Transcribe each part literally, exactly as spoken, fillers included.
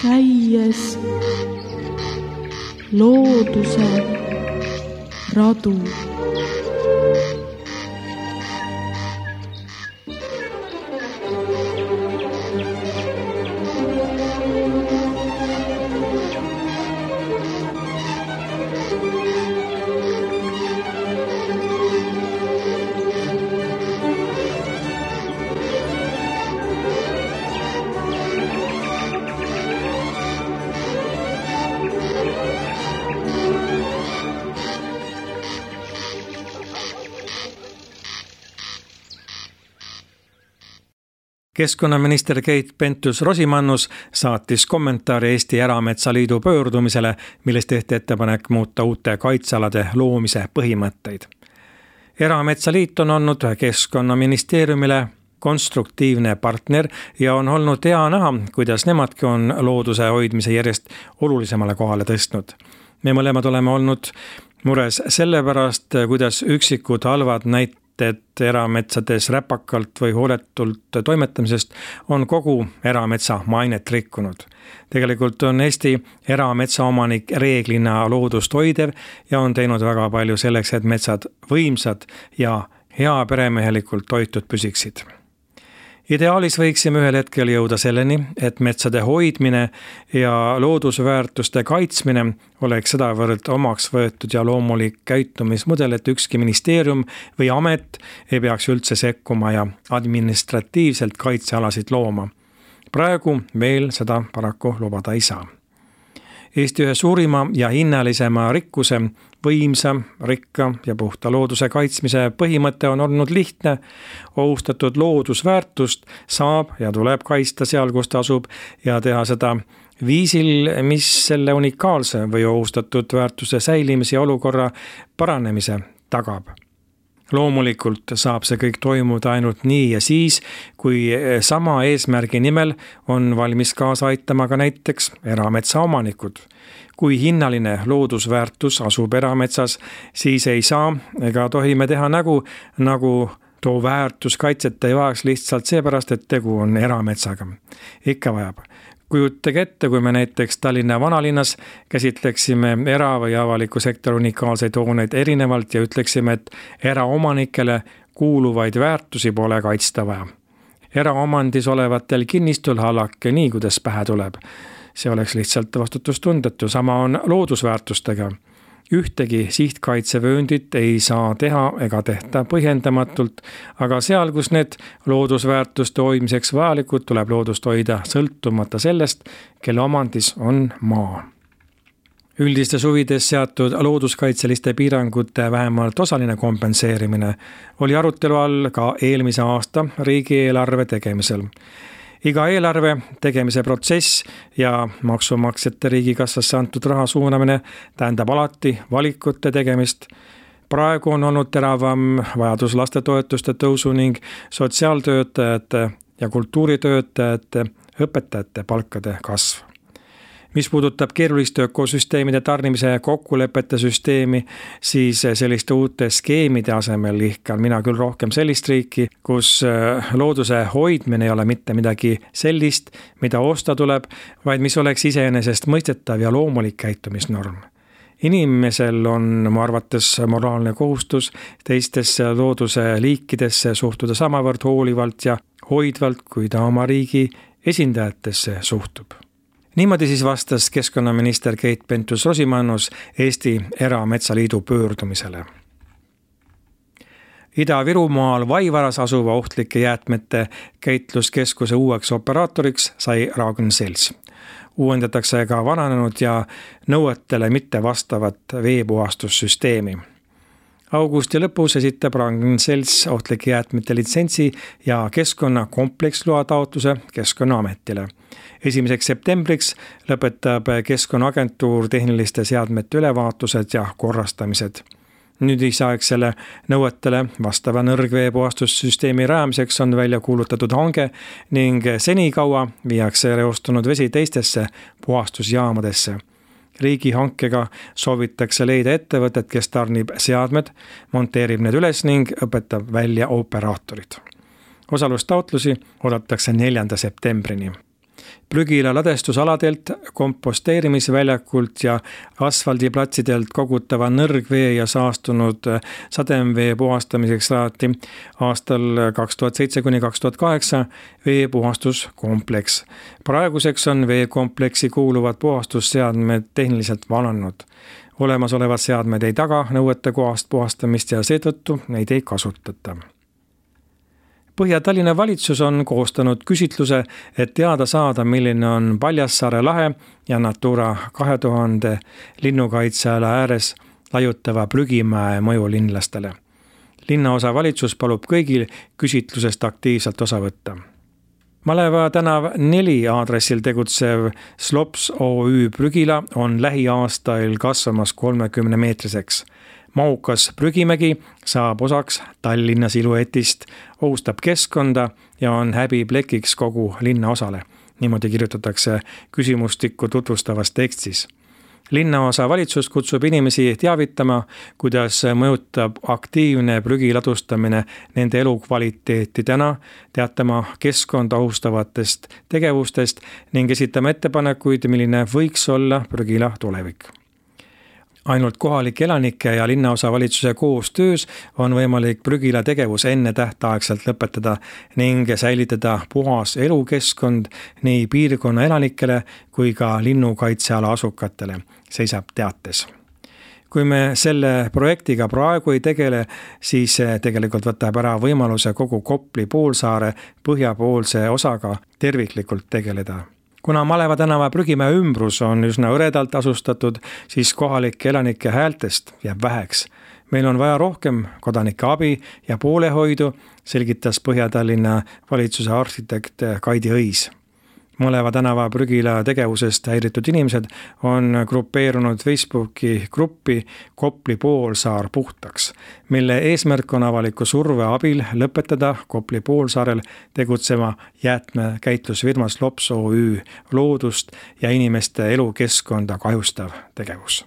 käies looduse radu. Keskkonnaminister Keit Pentus-Rosimannus saatis kommentaari Eesti Erametsaliidu pöördumisele, milles tehti ettepanek muuta uute kaitsealade loomise põhimõtteid. Erametsaliit on olnud Keskkonnaministeeriumile konstruktiivne partner ja on olnud hea näha, kuidas nemadki on looduse hoidmise järjest olulisemale kohale tõstnud. Me mõlemad oleme olnud mures selle pärast, kuidas üksikud halvad näited et erametsades räpakalt või hooletult toimetamisest on kogu erametsa mainet rikkunud. Tegelikult on Eesti erametsaomanik reeglina loodust hoidev ja on teinud väga palju selleks, et metsad võimsad ja hea peremehelikult toitud püsiksid. Ideaalis võiksime ühel hetkel jõuda selleni, et metsade hoidmine ja loodusväärtuste kaitsmine oleks sedavõrd omaks võetud ja loomulik käitumismudel, et ükski ministeerium või amet ei peaks üldse sekkuma ja administratiivselt kaitsealasid looma. Praegu veel seda paraku lubada ei saa. Eesti ühe suurima ja hinnalisema rikkuse, võimsa, rikka ja puhta looduse kaitsmise põhimõte on olnud lihtne. Ohustatud loodusväärtust saab ja tuleb kaitsta seal, kus ta asub ja teha seda viisil, mis selle unikaalse või ohustatud väärtuse säilimise ja olukorra paranemise tagab. Loomulikult saab see kõik toimuda ainult nii ja siis, kui sama eesmärgi nimel on valmis kaasa aitama ka näiteks erametsaomanikud. Kui hinnaline loodusväärtus asub erametsas, siis ei saa ega tohi me teha nägu, nagu too väärtus kaitseta ei vajaks lihtsalt seepärast, et tegu on erametsaga. Ikka vajab. Kujutage ette, kui me näiteks Tallinna vanalinnas käsitleksime era- või avaliku sektori unikaalseid hooneid erinevalt ja ütleksime, et eraomanikele kuuluvaid väärtusi pole kaitsta vaja. Eraomandis olevatel kinnistul hallake nii, kuidas pähe tuleb. See oleks lihtsalt vastutustundetu, sama on loodusväärtustega. Ühtegi sihtkaitsevööndit ei saa teha ega tehta põhjendamatult, aga seal, kus need loodusväärtuste hoidmiseks vajalikud, tuleb loodust hoida sõltumata sellest, kelle omandis on maa. Üldistes huvides seatud looduskaitseliste piirangute vähemalt osaline kompenseerimine oli arutelu all ka eelmise aasta riigieelarve tegemisel. Iga eelarve tegemise protsess ja maksumaksjate riigikassasse antud raha suunamine tähendab alati valikute tegemist. Praegu on olnud teravam vajadus lastetoetuste tõusu ning sotsiaaltöötajate ja kultuuritöötajate õpetajate palkade kasv. Mis puudutab keeruliste ökosüsteemide tarnimise kokkulepete süsteemi, siis selliste uute skeemide asemel lihkan mina küll rohkem sellist riiki, kus looduse hoidmine ei ole mitte midagi sellist, mida osta tuleb, vaid mis oleks iseenesest mõistetav ja loomulik käitumisnorm. Inimesel on mu arvates moraalne kohustus teistesse looduse liikidesse suhtuda samavõrd hoolivalt ja hoidvalt, kui ta oma riigi esindajatesse suhtub. Niimoodi siis vastas keskkonnaminister Keit Pentus-Rosimannus Eesti Erametsaliidu pöördumisele. Ida-Virumaal Vaivaras asuva ohtlike jäätmete käitluskeskuse uueks operaatoriks sai Ragn-Sells. Uuendatakse ka vananenud ja nõuetele mitte vastavat veepuhastussüsteemi. Augusti lõpus esitab Ragn-Sells ohtlike jäätmete litsentsi ja keskkonna kompleksloa taotluse Keskkonnaametile. Esimeseks septembriks lõpetab Keskkonnaagentuur tehniliste seadmete ülevaatused ja korrastamised. Nüüdisaegsele nõuetele vastava nõrgveepuhastussüsteemi rajamiseks on välja kuulutatud hange ning senikaua viiakse reostunud vesi teistesse puhastusjaamadesse. Riigihankega soovitakse leida ettevõtet, kes tarnib seadmed, monteerib need üles ning õpetab välja operaatorid. Osalustaotlusi oodatakse neljanda septembrini. Prügila ladestusaladelt, komposteerimisväljakult ja asfaldiplatsidelt kogutava nõrgvee ja saastunud sademvee puhastamiseks saati aastal kaks tuhat seitse kuni kaks tuhat kaheksa veepuhastuskompleks. Praeguseks on veekompleksi kuuluvad puhastusseadmed tehniliselt vananud. Olemasolevad seadmed ei taga nõuete kohast puhastamist ja seetõttu neid ei kasutata. Põhja-Tallinna valitsus on koostanud küsitluse, et teada saada, milline on Paljassaare lahe ja Natura kahe tuhande linnukaitseala ääres laiutava Prügimäe mõju linlastele. Linnaosa valitsus palub kõigil küsitlusest aktiivselt osa võtta. Maleva tänav neli aadressil tegutsev Slops O Ü Prügila on lähiaastail kasvamas kolmekümne meetriseks. Mahukas Prügimägi saab osaks Tallinna siluetist, ohustab keskkonda ja on häbiplekiks kogu linnaosale. Niimoodi kirjutatakse küsimustikku tutvustavas tekstis. Linnaosa valitsus kutsub inimesi teavitama, kuidas mõjutab aktiivne prügi ladustamine nende elukvaliteeti täna, teatama keskkonda ohustavatest tegevustest ning esitama ettepanekuid, milline võiks olla Prügila tulevik. Ainult kohalike elanike ja linnaosa valitsuse koostöös on võimalik Prügila tegevus enne tähtaegselt lõpetada ning säilitada puhas elukeskkond nii piirkonna elanikele kui ka linnukaitseala asukatele, seisab teates. Kui me selle projektiga praegu ei tegele, siis tegelikult võtab ära võimaluse kogu Kopli poolsaare põhjapoolse osaga terviklikult tegeleda. Kuna Maleva tänava Prügimäe ümbrus on üsna õredalt asustatud, siis kohalike elanike häältest jääb väheks. Meil on vaja rohkem kodanike abi ja poolehoidu, selgitas Põhja-Tallinna valitsuse arhitekt Kaidi Õis. Maleva tänava Prügila tegevusest häiritud inimesed on grupeerunud Facebooki gruppi Kopli poolsaar puhtaks, mille eesmärk on avaliku surve abil lõpetada Kopli poolsaarel tegutsema jäätmekäitlusfirma Slops O Ü loodust ja inimeste elukeskkonda kahjustav tegevus.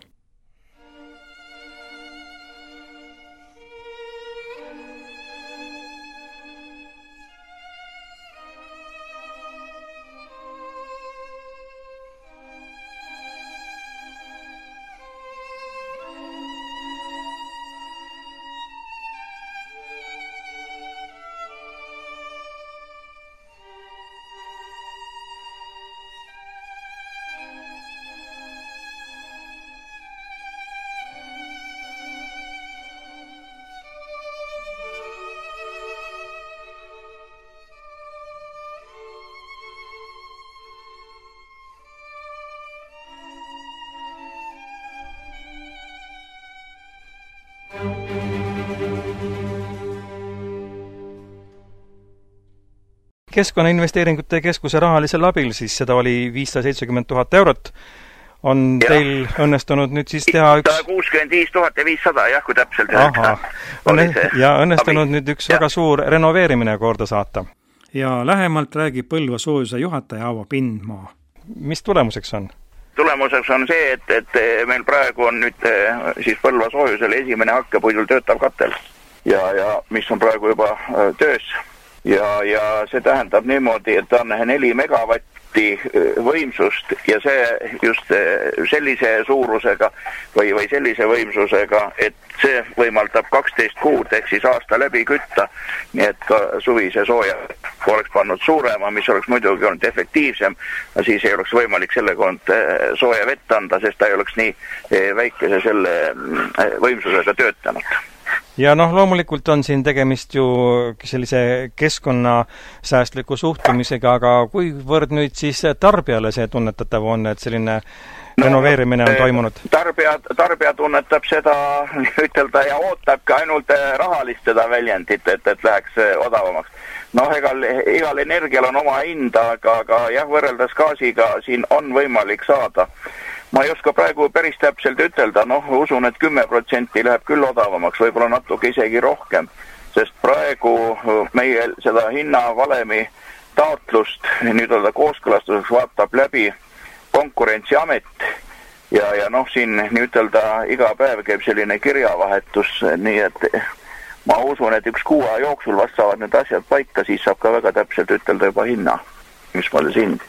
Keskkonnainvesteeringute keskuse rahalisel abil, siis seda oli viissada seitsekümmend tuhat eurot. On ja. Teil õnnestunud nüüd siis teha üks... kuuskümmend viis tuhat ja viissada, jah, kui täpselt Aha. On ja õnnestunud abi. Nüüd üks ja. Väga suur renoveerimine korda saata. Ja lähemalt räägib Põlva soojuse juhataja Aavo Pindmaa. Mis tulemuseks on? Tulemuseks on see, et, et meil praegu on nüüd siis Põlva soojusel esimene hakkepuidul töötav katel. Ja, ja mis on praegu juba töös. Ja, ja see tähendab niimoodi, et on neli megavatti võimsust ja see just sellise suurusega või, või sellise võimsusega, et see võimaldab kaksteist kuud ehk siis aasta läbi kütta, nii et ka suvise sooja oleks pannud suurema, mis oleks muidugi olnud efektiivsem, siis ei oleks võimalik selle kond sooja vett anda, sest ta ei oleks nii väikese selle võimsusega töötanud. Ja noh, loomulikult on siin tegemist ju sellise keskkonnasäästliku suhtumisega, aga kuivõrd nüüd siis tarbijale see tunnetatav on, et selline no, renoveerimine on toimunud? Tarbija, tarbija tunnetab seda ütelda ja ootabki ainult rahalist seda väljendit, et, et läheks odavamaks. Noh, egal, igal energial on oma hinda, aga, aga jah, võrreldes gaasiga siin on võimalik saada. Ma ei oska praegu päris täpselt ütelda, noh, usun, et kümme protsenti läheb küll odavamaks, võib-olla natuke isegi rohkem, sest praegu meie seda hinnavalemi taotlust nüüd öelda kooskõlastuseks vaatab läbi Konkurentsiamet ja, ja noh, siin nii ütelda iga päev käib selline kirjavahetus, nii et ma usun, et üks kuu jooksul vast saavad need asjad paika, siis saab ka väga täpselt ütelda juba hinna, mis mõttes hind.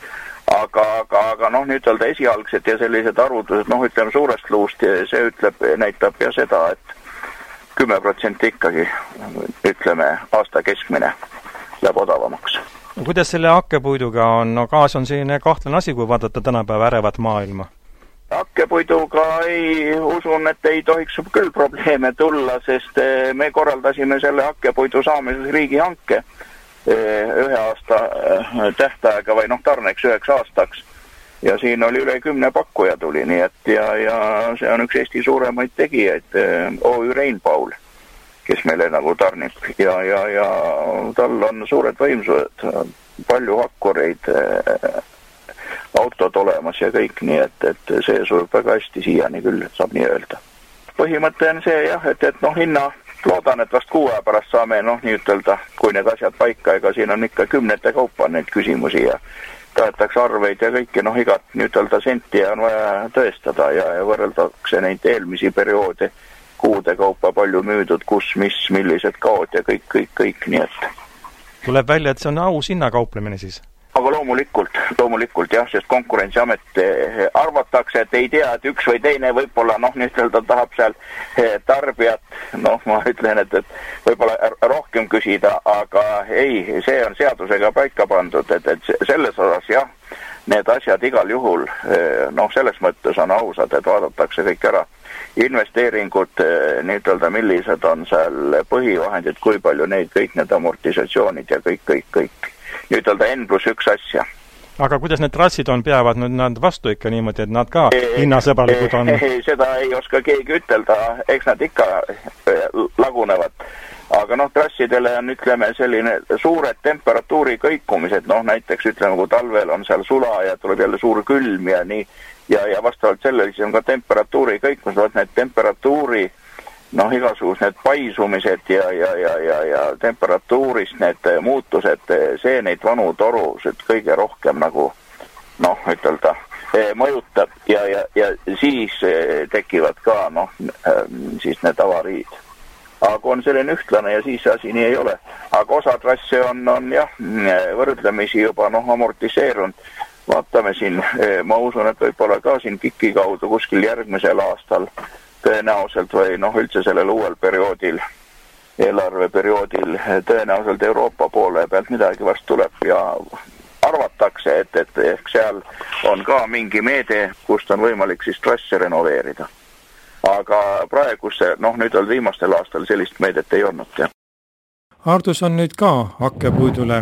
aga, aga, aga noh, nüüd öelda esialgsed ja sellised arvutused, noh, ütleme suurest luust, see ütleb, näitab ja seda, et kümme protsenti ikkagi, ütleme, aasta keskmine läheb odavamaks. No, kuidas selle hakkepuiduga on? No gaas on selline kahtlane asi, kui vaadata tänapäeva ärevat maailma. Hakkepuiduga ei usun, et ei tohiks küll probleeme tulla, sest me korraldasime selle hakkepuidu saamises riigihanke ühe aasta tähtaega või noh, tarneks üheks aastaks. Ja siin oli üle kümne pakkuja tuli, nii et ja, ja see on üks Eesti suuremaid tegijaid, O Ü Reinpaul, kes meile nagu tarnib. Ja, ja, ja tal on suured võimsused, palju hakkureid, autod olemas ja kõik, nii et, et see sujub väga hästi siiani küll, saab nii öelda. Põhimõte on see jah, et, et noh, hinna loodan, et vast kuu aja pärast saame noh, nii ütelda, kui need asjad paika, ega siin on ikka kümnete kaupa neid küsimusi ja tahetakse arveid ja kõiki, noh, igat nii ütelda senti on vaja tõestada ja, ja võrreldakse neid eelmisi perioode kuude kaupa palju müüdud, kus, mis, millised kaod ja kõik, kõik, kõik, nii et. Tuleb välja, et see on aus hinnakauplemine siis? Aga loomulikult, loomulikult jah, sest konkurentsiamet arvatakse, et ei tea, et üks või teine võib-olla, noh, nii-öelda tahab seal tarbijat, noh, ma ütlen, et, et võib-olla rohkem küsida, aga ei, see on seadusega paika pandud, et, et selles osas jah, need asjad igal juhul, noh, selles mõttes on ausad, et vaadatakse kõik ära. Investeeringud, nii-öelda, millised on seal põhivahendid, kui palju neid, kõik need amortisatsioonid ja kõik, kõik, kõik. Ütelda N pluss üks asja. Aga kuidas need trassid on, peavad nüüd nad vastu ikka niimoodi, et nad ka hinnasõbralikud on? Seda ei oska keegi ütelda, eks nad ikka lagunevad. Aga noh, trassidele on, ütleme, selline suured temperatuuri kõikumised, noh näiteks, ütleme, kui talvel on seal sula ja tuleb jälle suur külm ja nii, ja, ja vastavalt sellele siis on ka temperatuuri kõikumised, need temperatuuri noh, igasugused need paisumised ja, ja, ja, ja, ja temperatuurist need muutused, see neid vanu torusid kõige rohkem nagu, noh, ütelda, mõjutab ja, ja, ja siis tekivad ka, noh, siis need avariid. Aga on selline ühtlane ja siis asi nii ei ole. Aga osa trasse on, on jah, võrdlemisi juba, noh, amortiseerunud. Vaatame siin, ma usun, et võib-olla ka siin Kiki kaudu kuskil järgmisel aastal tõenäoliselt või noh, üldse sellel uuel perioodil, eelarveperioodil, tõenäoliselt Euroopa poole pealt midagi vast tuleb ja arvatakse, et, et ehk seal on ka mingi meede, kust on võimalik siis trasse renoveerida. Aga praegu see, noh, nüüd on viimastel aastal sellist meedet ei olnud. Ja. Ardus on nüüd ka hakkepuidule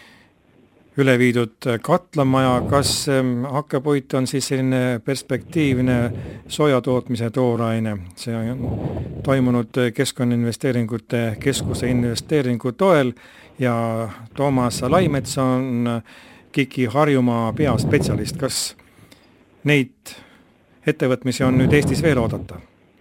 üle viidud katlamaja. Kas hakkepuit on siis selline perspektiivne soojatootmise tooraine? See on toimunud Keskkonnainvesteeringute Keskuse investeeringu toel ja Toomas Laimets on Kiki Harjumaa peaspetsialist. Kas neid ettevõtmisi on nüüd Eestis veel oodata?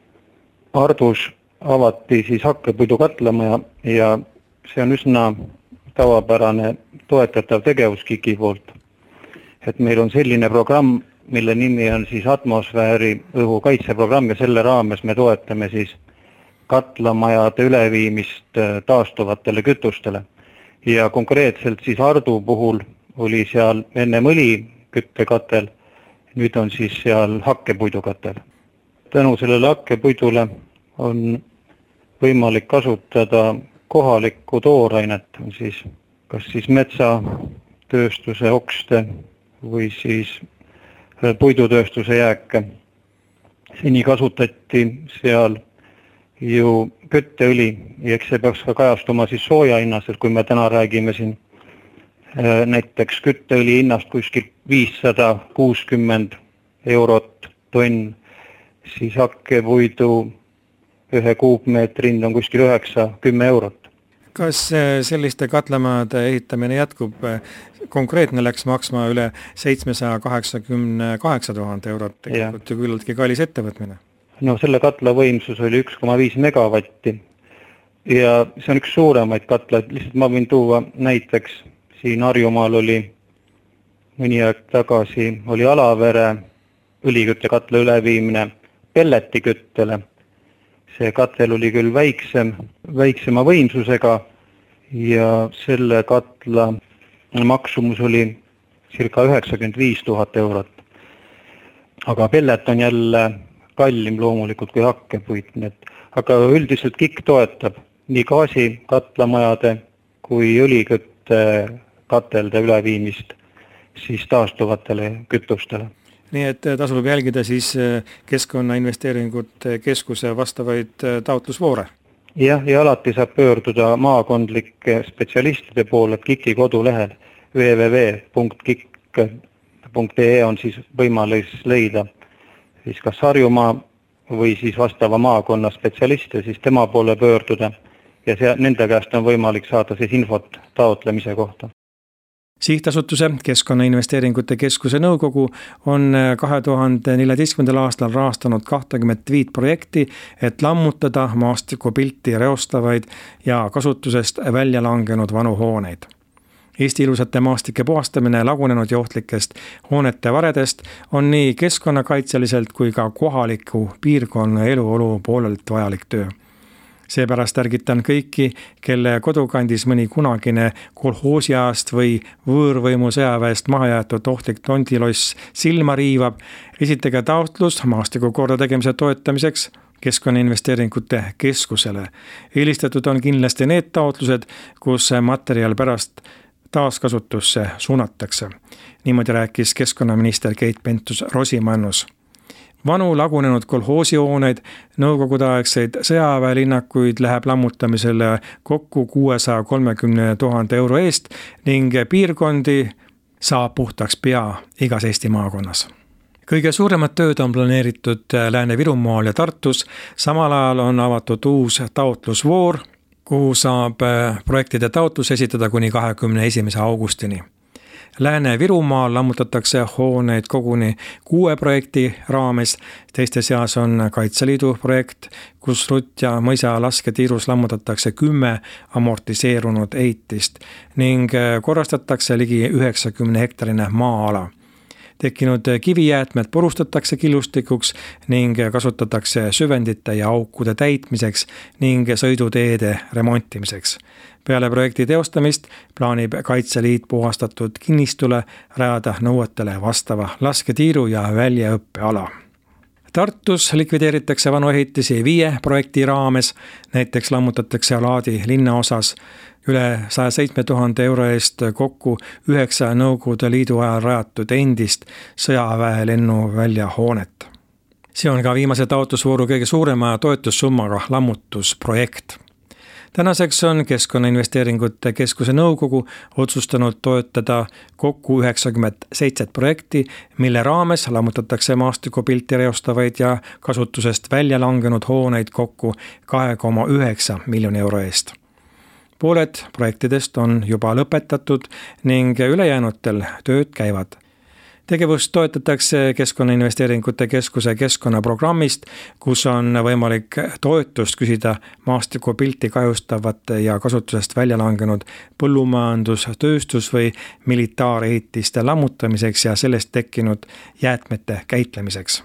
Ardus avati siis hakkepuidu katlamaja ja see on üsna tavapärane toetatav tegevus Kiki poolt. Et meil on selline programm, mille nimi on siis atmosfääri õhu kaitseprogramm ja selle raames me toetame siis katlamajade üleviimist taastuvatele kütustele. Ja konkreetselt siis Ardu puhul oli seal enne õli küttekatel, nüüd on siis seal hakkepuidukatel. Tänu sellele hakkepuidule on võimalik kasutada kohalikku toorainet, siis kas siis metsatööstuse okste või siis puidutööstuse jääke. Seni kasutati seal ju kütteõli ja eks see peaks ka kajastuma siis sooja hinnas, et kui me täna räägime siin näiteks kütteõli hinnast kuskil viissada kuuskümmend eurot tonn, siis hakkepuidu ühe kuupmeetri hind on kuskil üheksa kümme eurot. Kas selliste katlamajade ehitamine jätkub? Konkreetne läks maksma üle seitsmesaja kaheksakümmend kaheksa tuhande eurot, tegelikult ju küllaltki kallis ettevõtmine. No selle katla võimsus oli üks koma viis megavatti ja see on üks suuremaid katlaid, lihtsalt ma võin tuua näiteks, siin Harjumaal oli mõni aeg tagasi, oli Alavere õliküttekatla üleviimine pelletiküttele. See katel oli küll väiksem, väiksema võimsusega ja selle katla maksumus oli circa üheksakümmend viis tuhat eurot. Aga pellet on jälle kallim loomulikult kui hakkepuit, aga üldiselt K I K toetab nii gaasi katlamajade kui õlikütte katelde üleviimist siis taastuvatele kütustele. Nii et tasub jälgida siis Keskkonnainvesteeringute Keskuse vastavaid taotlusvoore? Jah, ja alati saab pöörduda maakondlike spetsialistide poole K I K-i kodulehel w w w punkt k i k punkt e e on siis võimalik leida siis kas Harjumaa või siis vastava maakonna spetsialiste, siis tema poole pöörduda ja see, nende käest on võimalik saada siis infot taotlemise kohta. Sihtasutuse Keskkonnainvesteeringute Keskuse nõukogu on kahe tuhande neljateistkümnendal aastal rahastanud kakskümmend viis projekti, et lammutada maastikupilti reostavaid ja kasutusest välja langenud vanu hooneid. Eesti ilusate maastike puhastamine lagunenud johtlikest hoonete varedest on nii keskkonnakaitseliselt kui ka kohaliku piirkonna eluolu poolelt vajalik töö. Seepärast ärgitan kõiki, kelle kodukandis mõni kunagine kolhoosiaast või võõrvõimu sõjaväest mahajäetud ohtlik tondiloss silma riivab, esitage taotlus maastiku korda tegemise toetamiseks Keskkonnainvesteeringute Keskusele. Eelistatud on kindlasti need taotlused, kus materjal pärast taaskasutusse suunatakse. Niimoodi rääkis keskkonnaminister Keit Pentus-Rosimannus. Vanu lagunenud kolhoosihooneid, nõukogudeaegseid sõjaväelinnakuid läheb lammutamisele kokku kuuesaja kolmekümne tuhande euro eest ning piirkondi saab puhtaks pea igas Eesti maakonnas. Kõige suuremad tööd on planeeritud Lääne-Virumaal ja Tartus, samal ajal on avatud uus taotlusvoor, kuhu saab projektide taotlus esitada kuni kahekümne esimese augustini. Lääne-Virumaal lammutatakse hooneid koguni kuue projekti raames, teiste seas on Kaitseliidu projekt, kus Rutt ja Mõisa lasketiirus lammutatakse kümme amortiseerunud ehitist ning korrastatakse ligi üheksakümne hektarine maa-ala. Tekkinud kivijäätmed purustatakse killustikuks ning kasutatakse süvendite ja aukude täitmiseks ning sõiduteede remontimiseks. Peale projekti teostamist plaanib Kaitseliit puhastatud kinnistule rajada nõuetele vastava lasketiiru ja väljaõppeala. Tartus likvideeritakse vanu ehitisi viie projekti raames, näiteks lammutatakse Laadi linnaosas üle saja seitsme tuhande euro eest kokku üheksa Nõukogude Liidu ajal rajatud endist sõjaväe lennuvälja hoonet. See on ka viimase taotlusvooru kõige suurema toetussummaga lammutusprojekt. Tänaseks on Keskkonnainvesteeringute Keskuse nõukogu otsustanud toetada kokku üheksakümmend seitse projekti, mille raames lammutatakse maastikupilti reostavaid ja kasutusest välja langenud hooneid kokku kaks koma üheksa miljoni euro eest. Pooled projektidest on juba lõpetatud ning ülejäänutel tööd käivad. Tegevust toetatakse Keskkonnainvesteeringute Keskuse keskkonnaprogrammist, kus on võimalik toetust küsida maastikupilti kahjustavate ja kasutusest välja langenud põllumajandus, tööstus või militaarehitiste lammutamiseks ja sellest tekkinud jäätmete käitlemiseks.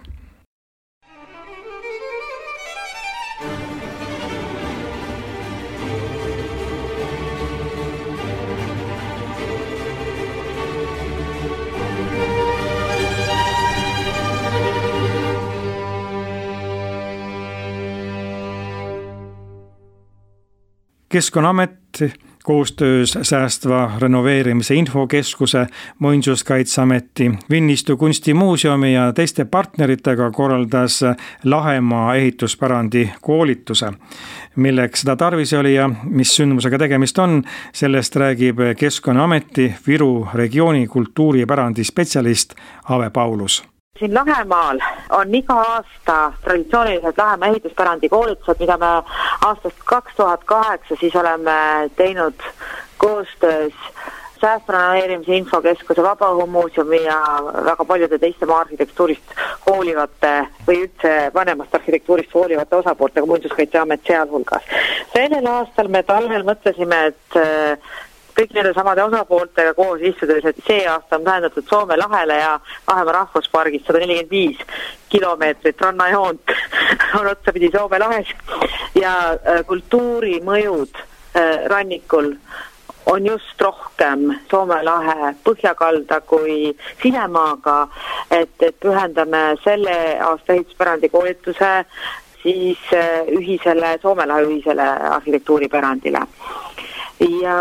Keskkonnaamet koostöös säästva renoveerimise infokeskuse, Muinsuskaitseameti, Vinnistu kunstimuuseumi ja teiste partneritega korraldas Lahemaa ehituspärandi koolituse. Milleks seda tarvis oli ja mis sündmusega tegemist on, sellest räägib Keskkonnaameti Viru regiooni kultuuripärandi spetsialist Ave Paulus. Siin Lahemaal on iga aasta traditsioonilised Lahemaa ehituspärandi koolitused, mida me aastast kaks tuhat kaheksa siis oleme teinud koostöös Säästranoveerimise infokeskuse, Vabaõhumuuseumi ja väga paljude teiste maa arhitektuurist hoolivate või üldse vanemast arhitektuurist hoolivate osapooltega, Muinsuskaitseamet sealhulgas. Sellel aastal me talvel mõtlesime, et kõik nende samade osapooltega koos istudes, et see aasta on tähendatud Soome lahele ja Lahemaa rahvuspargist sada nelikümmend viis kilomeetrit rannajoont on otsapidi Soome lahes ja kultuurimõjud rannikul on just rohkem Soome lahe põhjakalda kui sinemaaga, et, et pühendame selle aasta ehituspärandi koolituse siis ühisele, Soome lahe ühisele arhitektuuripärandile. Ja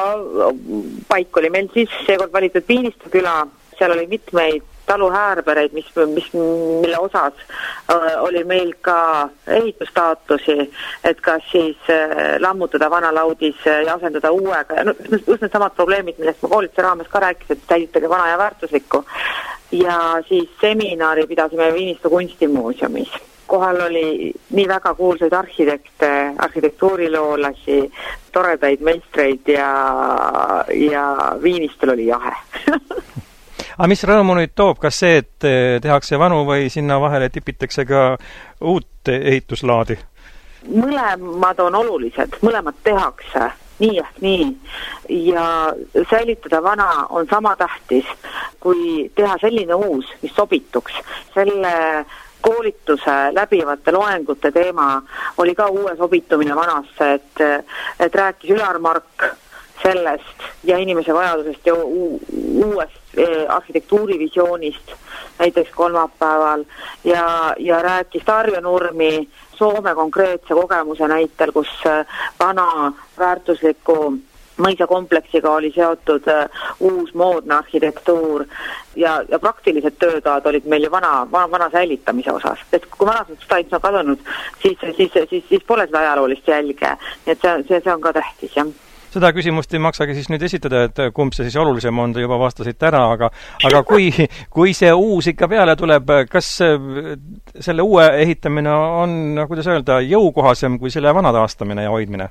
paik oli meil siis seekord valitud Piiniste küla, seal oli mitmeid taluhäärbereid, mis, mis, mille osas oli meil ka ehitustaatusi, et kas siis lammutada vana laudis ja asendada uuega. No, just need samad probleemid, millest ma koolituse raames ka rääkisin, et säilitage vana ja väärtuslikku. Ja siis seminari pidasime Viinistu kunstimuuseumis. Kohal oli nii väga kuulsaid arhitekte, arhitektuuriloolasi, toredaid meistreid ja, ja Viinistul oli jahe. Aga mis rõõmu nüüd toob, kas see, et tehakse vanu või sinna vahele tipitakse ka uut ehituslaadi? Mõlemad on olulised, mõlemad tehakse, nii ehk nii. Ja säilitada vana on sama tähtis, kui teha selline uus, mis sobituks. Selle koolituse läbivate loengute teema oli ka uue sobitumine vanasse, et, et rääkis Ülar Mark sellest ja inimese vajadusest ja uuest arhitektuurivisioonist näiteks kolmapäeval ja, ja rääkis Tarjo Nurmi Soome konkreetse kogemuse näitel, kus vana väärtusliku mõisakompleksiga oli seotud uus moodne arhitektuur ja, ja praktilised töötaad olid meil ju vana, vana, vana säilitamise osas. Et kui vanased staits on kadunud, siis, siis, siis, siis pole seda ajaloolist jälge. Nii et see, see, see on ka tähtis, jah. Seda küsimust ei maksagi siis nüüd esitada, et kumb see siis olulisem on, te juba vastasid ära, aga, aga kui, kui see uus ikka peale tuleb, kas selle uue ehitamine on, kuidas öelda, jõukohasem kui selle vana taastamine ja hoidmine?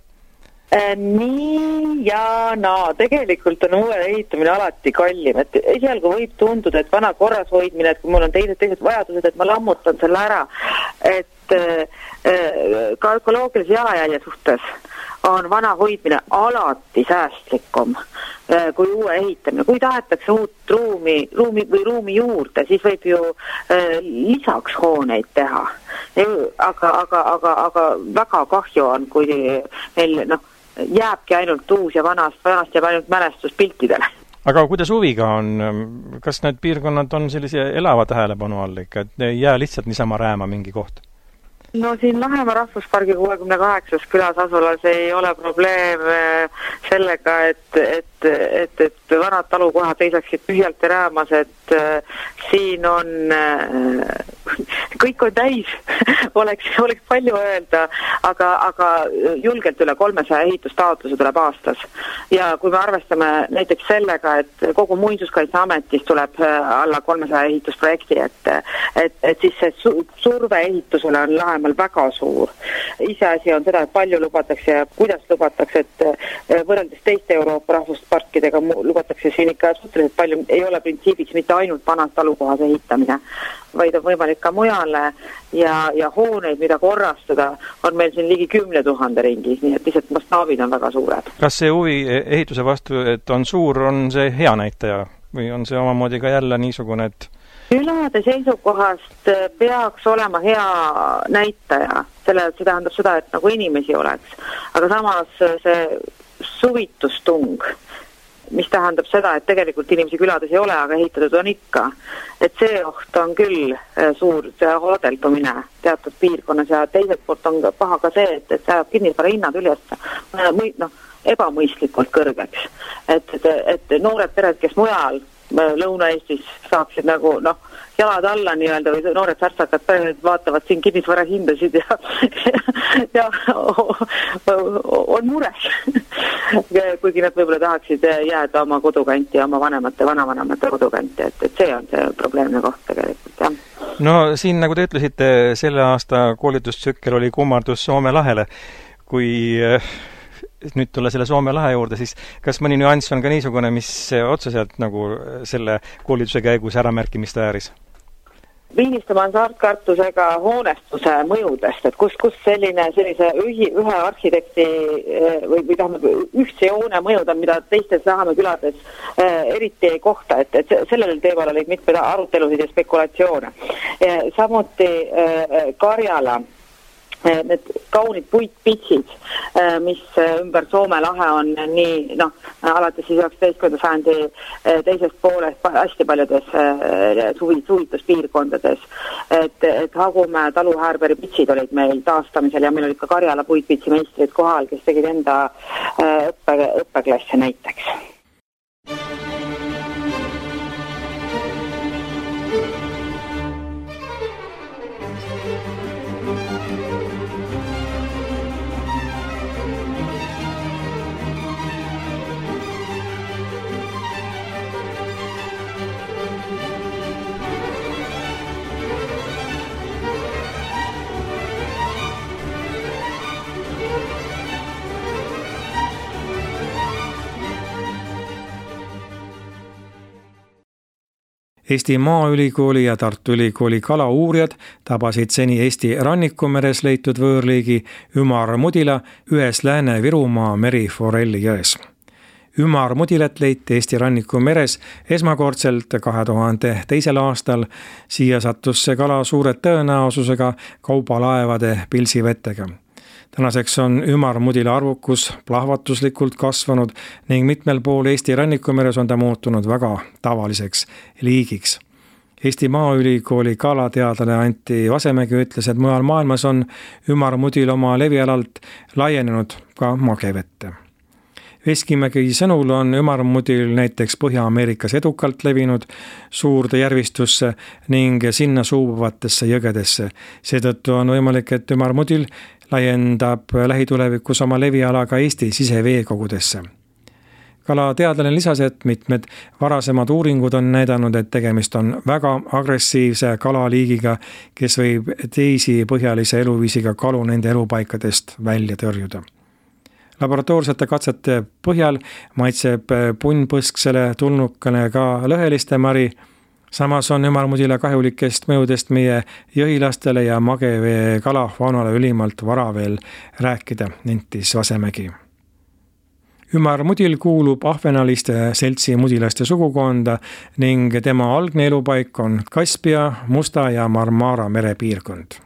Nii ja naa, tegelikult on uue ehitamine alati kallim, et esialgu võib tunduda, et vana korras hoidmine, et kui mul on teised, teised vajadused, et ma lammutan selle ära, et ka ökoloogilise jalajälje suhtes on vana hoidmine alati säästlikum kui uue ehitamine. Kui tahetakse uut ruumi, ruumi või ruumi juurde, siis võib ju lisaks hooneid teha. Aga, aga, aga, aga väga kahju on, kui meil noh, jääbki ainult uus ja vanast, vanast jääb ainult mälestus piltidele. Aga kuidas huviga on? Kas need piirkonnad on sellise elava tähelepanu all ikka, et ei jää lihtsalt niisama rääma mingi koht? No siin Lahemaa rahvuspargi kuuekümne kaheksas külas asulas ei ole probleem sellega, et, et, et, et vanad talukohad seisaksid tühjalt ja räämas, et siin on, kõik on täis, oleks, oleks palju öelda, aga, aga julgelt üle kolmesaja ehitustaotluse tuleb aastas. Ja kui me arvestame näiteks sellega, et kogu Muinsuskaitseametis tuleb alla kolmesaja ehitusprojekti, et, et, et siis see surve ehitusele on Lahemaa väga suur. Iseasi on seda, et palju lubatakse ja kuidas lubatakse, et võrreldes teiste Euroopa rahvusparkidega lubatakse siin ikka suhteliselt palju, ei ole printsiibiks mitte ainult vanas talukohas ehitamine, vaid on võimalik ka mujale ja, ja hooneid, mida korrastada, on meil siin ligi kümne tuhande ringis, nii et lihtsalt mastaabid on väga suured. Kas see huvi ehituse vastu, et on suur, on see hea näitaja või on see omamoodi ka jälle niisugune, et külade seisukohast peaks olema hea näitaja, selle, see tähendab seda, et nagu inimesi oleks, aga samas see suvitustung, mis tähendab seda, et tegelikult inimesi külades ei ole, aga ehitatud on ikka, et see oht on küll suur, see hoodeldumine teatud piirkonnas ja teiselt poolt on paha ka see, et, et see ajab kinnisvara hinnad üles, noh, ebamõistlikult kõrgeks, et, et, et noored pered, kes mujal Lõuna-Eestis saaksid nagu, noh, jalad alla nii-öelda või noored särtsakad pered vaatavad siin kinnisvara hindasid ja, ja, ja on mures. Kuigi nad võib-olla tahaksid jääda oma kodukanti ja oma vanemate, vanavanemate kodukanti, et, et see on see probleemne koht tegelikult, jah. No siin, nagu te ütlesite, selle aasta koolitustsükkel oli kummardus Soome lahele. Kui nüüd tulla selle Soome lahe juurde, siis kas mõni nüanss on ka niisugune, mis otseselt nagu selle koolituse käigus ära märkimist vääris? Viinistamaan saartkartusega hoonestuse mõjudest, et kus, kus selline sellise ühi, ühe arhitekti või, või tähendab ühtse joone mõjud on, mida teistes Lahemaa külades eh, eriti ei kohta, et, et sellel teemal olid mitmed arutelusid ja spekulatsioone. Eh, samuti eh, Karjala need kaunid puitpitsid, mis ümber Soome lahe on nii, noh, alates siis üheksateistkümnenda sajandi teisest poolest hästi paljudes suvituspiirkondades. Et, et Hagumäe taluhäärberi pitsid olid meil taastamisel ja meil olid ka Karjala puitpitsi meistrid kohal, kes tegid enda õppe, õppeklasse näiteks. Eesti Maaülikooli ja Tartu Ülikooli kalauurijad tabasid seni Eesti rannikumeres leitud võõrliigi ümarmudila ühes Lääne-Virumaa meriforelli jões. Ümarmudilat leiti Eesti rannikumeres esmakordselt kahe tuhande teisel aastal. Siia sattus see kala suure tõenäosusega kaubalaevade pilsivettega. Tänaseks on ümarmudila arvukus plahvatuslikult kasvanud ning mitmel pool Eesti rannikumeres on ta muutunud väga tavaliseks liigiks. Eesti Maaülikooli kalateadlane Antti Vasemägi ütles, et mujal maailmas on ümarmudil oma levialalt laienenud ka magevette. Veskimägi sõnul on ümarmudil näiteks Põhja-Ameerikas edukalt levinud suurde järvistusse ning sinna suubuvatesse jõgedesse. Seetõttu on võimalik, et ümarmudil laiendab lähitulevikus oma leviala ka Eesti siseveekogudesse. Kalateadlane lisas, et mitmed varasemad uuringud on näidanud, et tegemist on väga agressiivse kalaliigiga, kes võib teisi põhjalise eluviisiga kalu nende elupaikadest välja tõrjuda. Laboratoorsete katsete põhjal maitseb punnpõsksele tulnukene ka lõheliste mari. Samas on ümarmudila kahjulikest mõjudest meie jõhilastele ja magevee kalafaunale ülimalt vara veel rääkida, nentis Vasemägi. Ümarmudil kuulub ahvenaliste seltsi mudilaste sugukonda ning tema algne elupaik on Kaspia, Musta ja Marmara merepiirkond.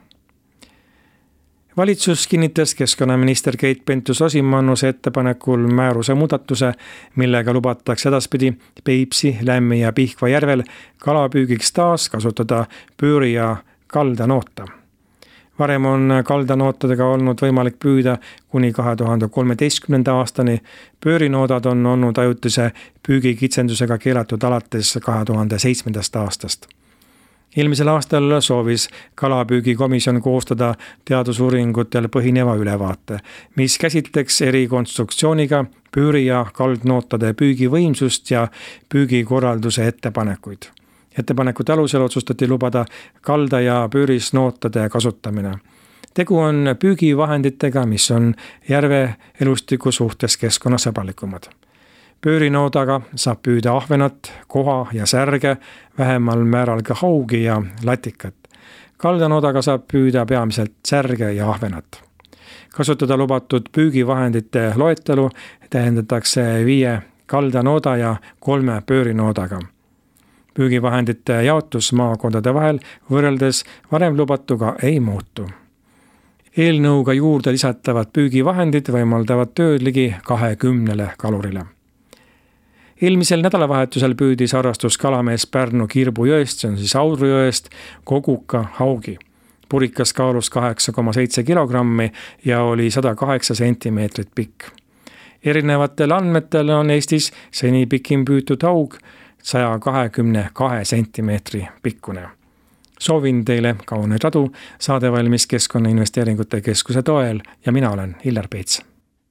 Valitsus kinnitas keskkonnaminister Keit Pentus-Rosimannuse ettepanekul määruse muudatuse, millega lubatakse edaspidi Peipsi, Lämmi ja Pihkva järvel kalapüügiks taas kasutada pööri- ja kaldanoota. Varem on kaldanootadega olnud võimalik püüda kuni kahe tuhande kolmeteistkümnenda aastani. Pöörinoodad on olnud ajutise püügikitsendusega keelatud alates kahe tuhande seitsmendast aastast. Eelmisel aastal soovis kalapüügikomisjon koostada teadusuuringutel põhineva ülevaate, mis käsitleks erikonstruktsiooniga pööri- ja kaldnootade püügivõimsust ja püügikorralduse ettepanekuid. Ettepanekute alusel otsustati lubada kalda- ja pöörisnootade kasutamine. Tegu on püügivahenditega, mis on järve elustiku suhtes keskkonnasõbralikumad. Pöörinoodaga saab püüda ahvenat, koha ja särge, vähemal määral ka haugi ja latikat. Kaldanoodaga saab püüda peamiselt särge ja ahvenat. Kasutada lubatud püügivahendite loetelu tähendatakse viie kaldanooda ja kolme pöörinoodaga. Püügivahendite jaotus maakondade vahel võrreldes varem lubatuga ei muutu. Eelnõuga juurde lisatavad püügivahendid võimaldavad tööd ligi kahekümnele kalurile. Eelmisel nädalavahetusel püüdis harrastuskalamees Pärnu Kirbu jõest, see on siis Audru jõest, koguka haugi. Purikas kaalus kaheksa koma seitse kilogrammi ja oli sada kaheksa sentimeetrit pikk. Erinevatel andmetel on Eestis seni pikim püütud haug saja kahekümne kahe sentimeetri pikkune. Soovin teile kauneid radu, saade valmis Keskkonnainvesteeringute Keskuse toel ja mina olen Hillar Peets.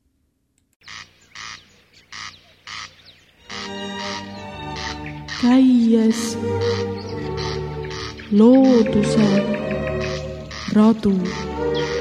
Käies looduse radu.